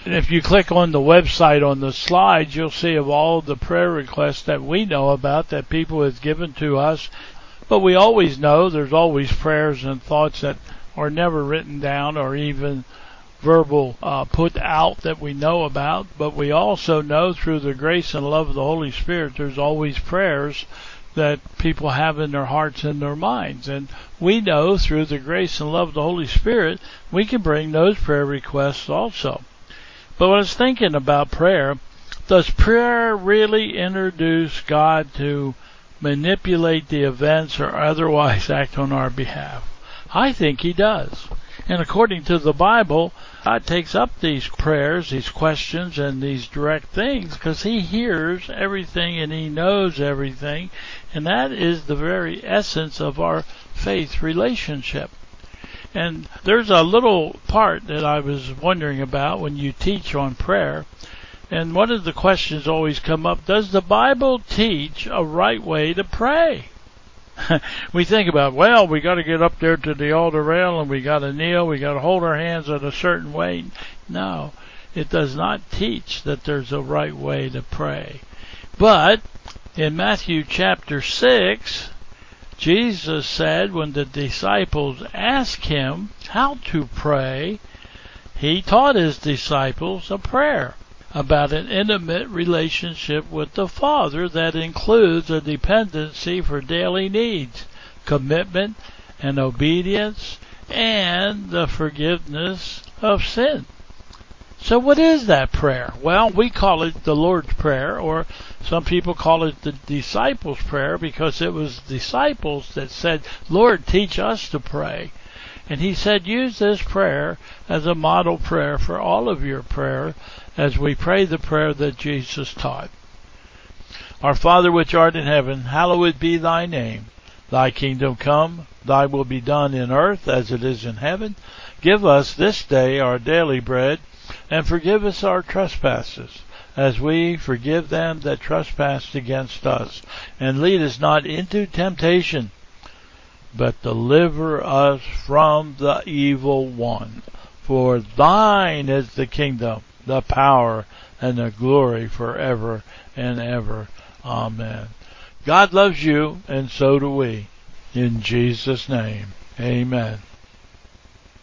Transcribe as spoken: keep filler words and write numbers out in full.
And if you click on the website on the slides, you'll see of all the prayer requests that we know about that people have given to us. But we always know there's always prayers and thoughts that are never written down or even verbal uh, put out that we know about. But we also know through the grace and love of the Holy Spirit there's always prayers that people have in their hearts and their minds. And we know through the grace and love of the Holy Spirit we can bring those prayer requests also. But when I was thinking about prayer, does prayer really introduce God to manipulate the events or otherwise act on our behalf? I think he does. And according to the Bible, God takes up these prayers, these questions, and these direct things because he hears everything and he knows everything. And that is the very essence of our faith relationship. And there's a little part that I was wondering about when you teach on prayer. And one of the questions always come up, does the Bible teach a right way to pray? We think about, well, we got to get up there to the altar rail and we got to kneel, we got to hold our hands in a certain way. No, it does not teach that there's a right way to pray. But in Matthew chapter six, Jesus said when the disciples asked him how to pray, he taught his disciples a prayer about an intimate relationship with the Father that includes a dependency for daily needs, commitment and obedience, and the forgiveness of sin. So what is that prayer? Well, we call it the Lord's Prayer, or some people call it the disciples' prayer because it was disciples that said, Lord, teach us to pray. And he said, use this prayer as a model prayer for all of your prayer as we pray the prayer that Jesus taught. Our Father which art in heaven, hallowed be thy name. Thy kingdom come, thy will be done in earth as it is in heaven. Give us this day our daily bread, and forgive us our trespasses, as we forgive them that trespass against us. And lead us not into temptation, but deliver us from the evil one. For thine is the kingdom, the power, and the glory forever and ever. Amen. God loves you, and so do we. In Jesus' name, amen.